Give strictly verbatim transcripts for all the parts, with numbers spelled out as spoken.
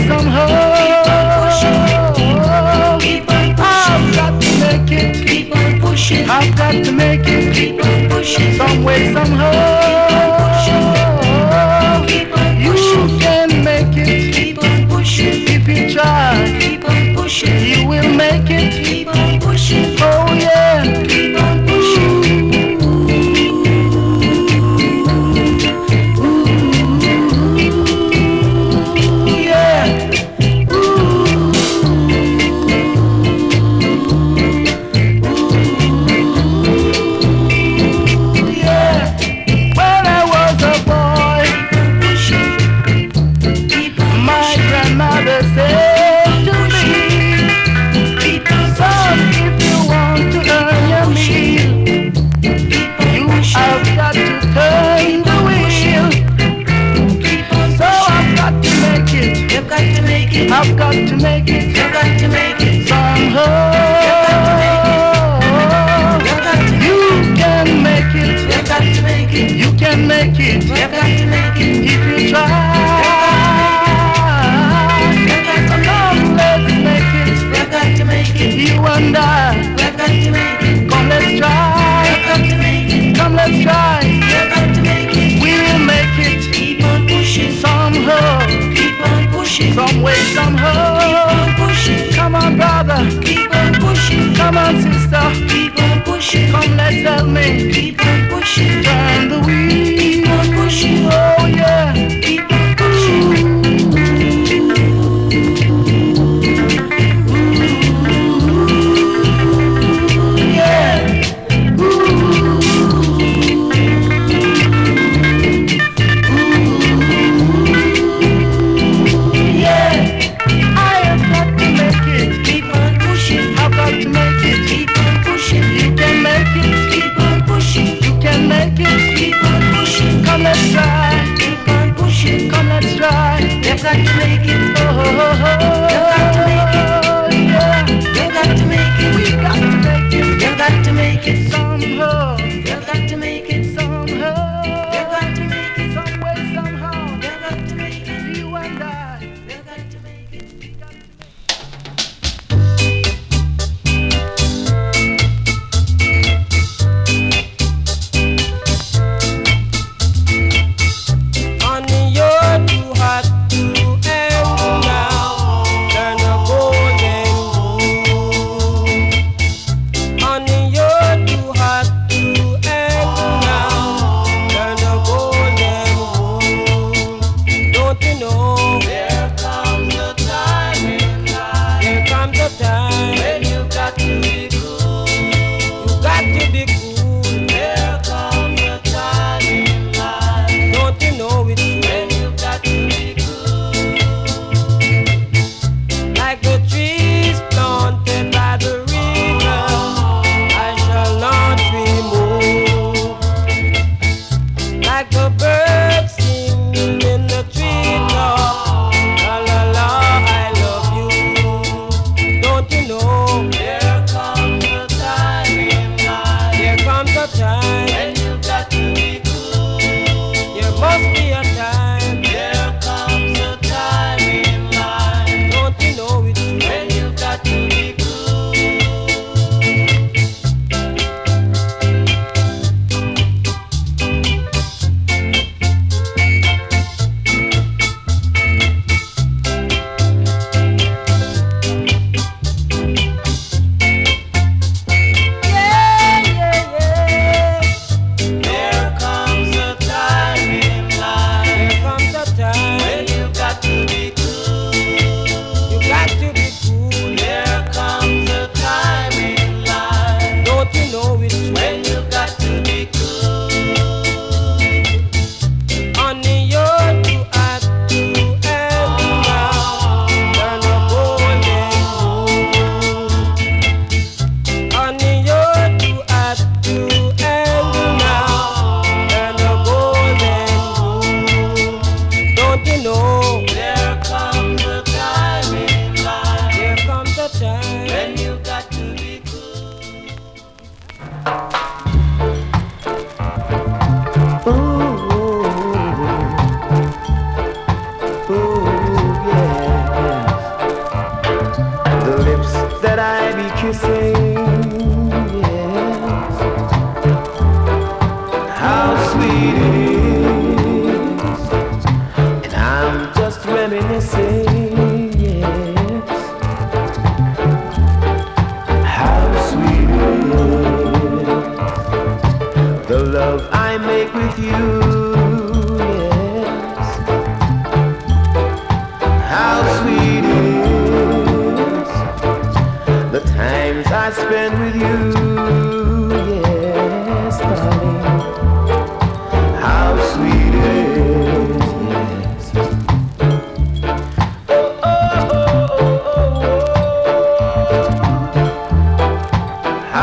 somehow. Keep on pushing. I've got to make it. Keep on pushing. I've got to make it. Keep on pushing. Some way, somehow. Keep on pushing. You can make it. Keep on pushing. If you try. Keep on pushing. You will make it. Keep on pushing. Oh yeah. Keep on pushing. I've got to make it. You've got to make it somehow. You've got to. You can make it. You've got to make it. You can make it. You've got to make it if you try. You've got to come, let's make it. You've got to make it. You and I. You've got to make it. Come, let's try. You've got to make it. Come, let's try. You've got to make it. We will make it. Keep on pushing somehow. Keep on pushing. Some way, somehow. Keep on pushing. Come on, brother. Keep on pushing. Come on, sister. Keep on pushing. Come, let's help me. Keep on pushing. Turn the wheel. Keep on pushing. Oh yeah. Keep on pushing. Let's try, keep on pushing. Come, let's try. You've got to make it. Oh, oh, oh. You've got to make it. Yeah. You've got to make it. We got to make it. You've got to make it somehow. You've got to make it somehow. You've got to make it some way, somehow. You've got to make it. You and I. You've got to make it. We got to make it. When you got to be cool.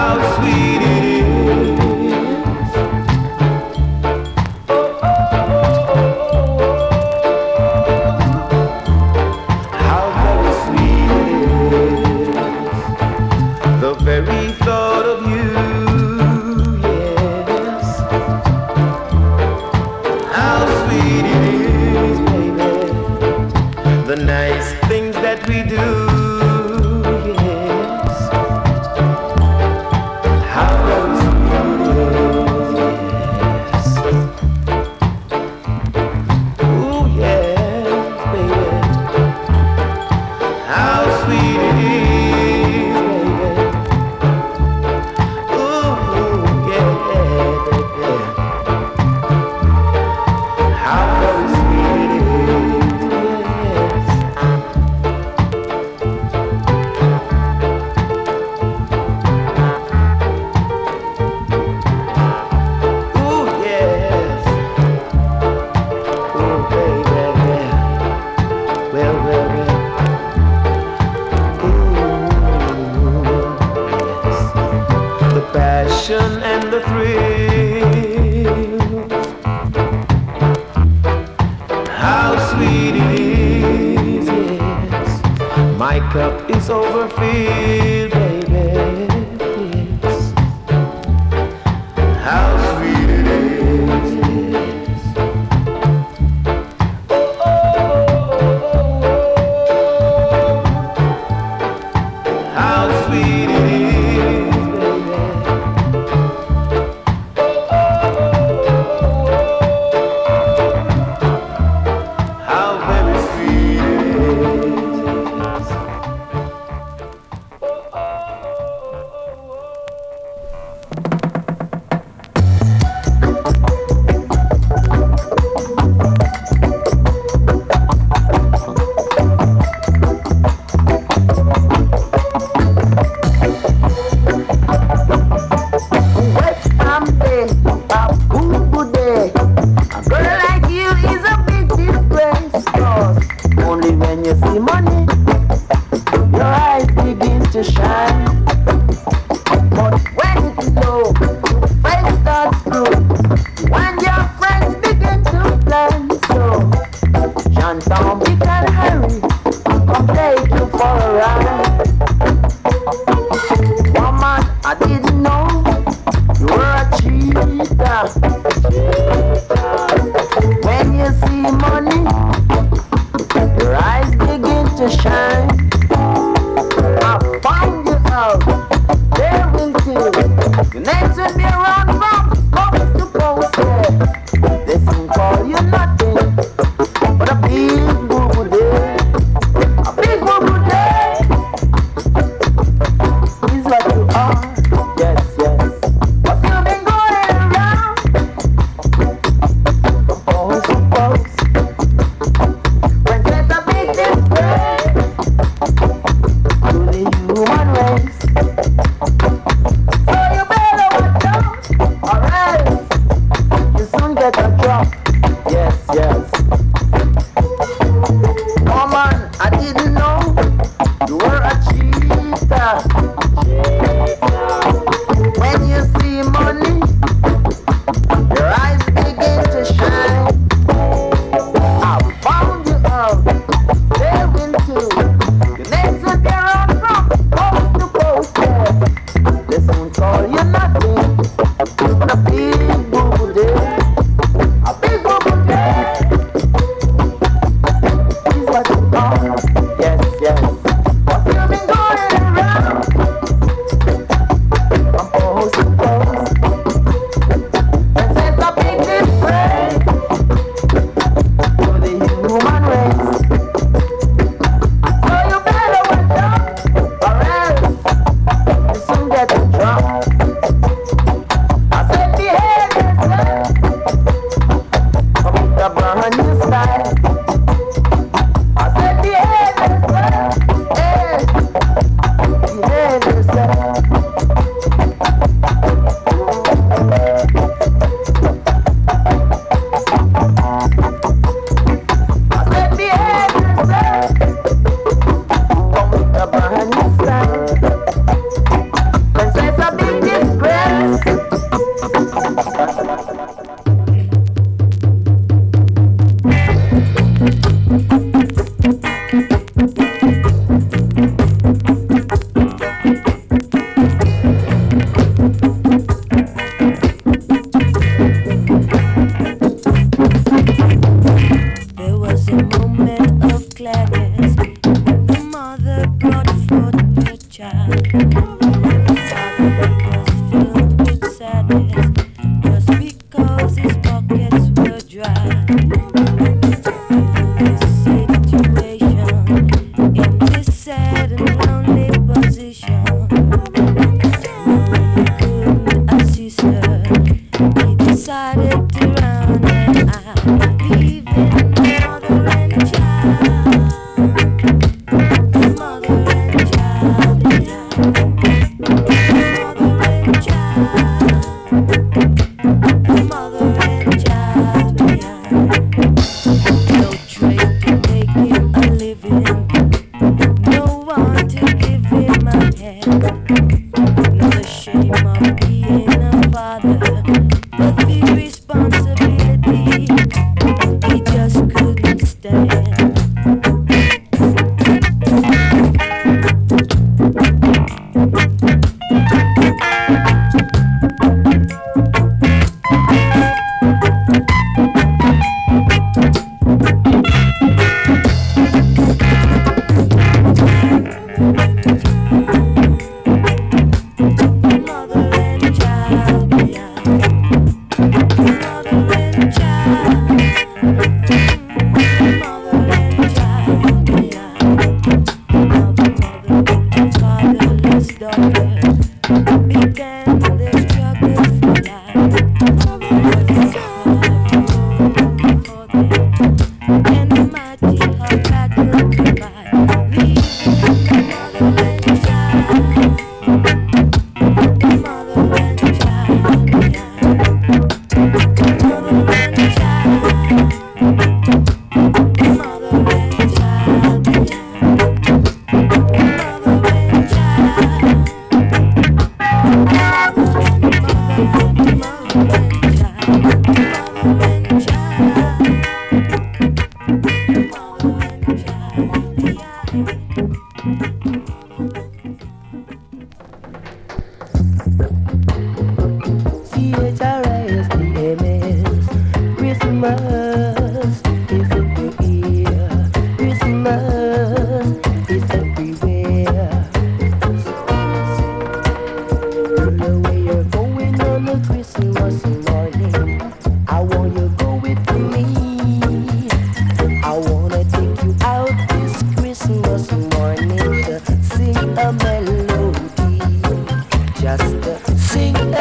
So you better watch out.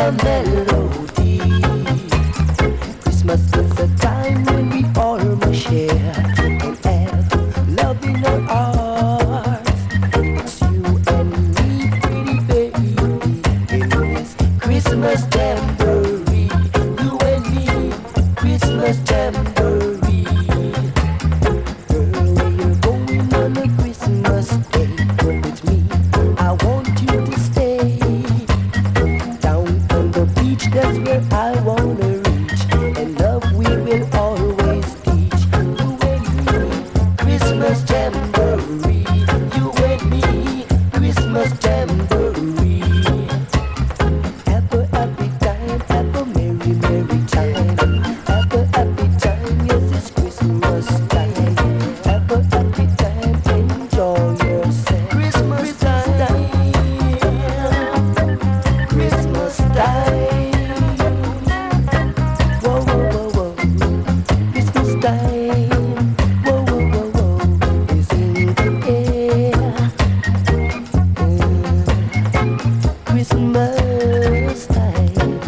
a melody. Christmas is a time when we all must share and have love in our hearts. It's you and me, pretty baby, in this Christmas jamboree. You and me, Christmas jamboree. Girl, where you going on a Christmas day? With me, I want you to stay down on the beach. That's where I wanna reach, and love we will always teach. You and me, Christmas jamboree. You and me, Christmas jamboree. Have a happy time, have a merry, merry time. Have a happy time, yes, it's Christmas time. Have a happy time, enjoy yourself. Christmas time, Christmas time. Whoa, whoa, whoa, whoa. Christmas time. Whoa, whoa, whoa, whoa. Is in the air. Mm. Christmas time.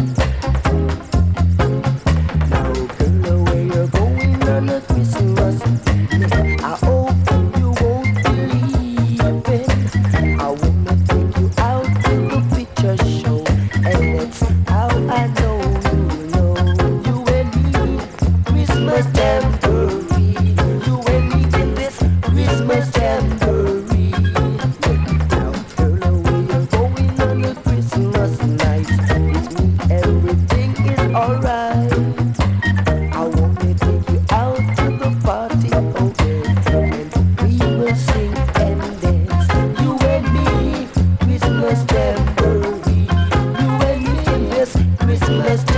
Now, girl, where you're going on a Christmas evening, I hope you won't believe it. I wanna take you out to the picture show, and that's how I know you know. You and me, Christmas jamboree. You and me in this Christmas jamboree. Now, girl, where you're going on a Christmas night, with me everything is alright. I wanna take you out to the party, oh yeah, and we will sing and dance. You and me, Christmas jamboree. You and me in this Christmas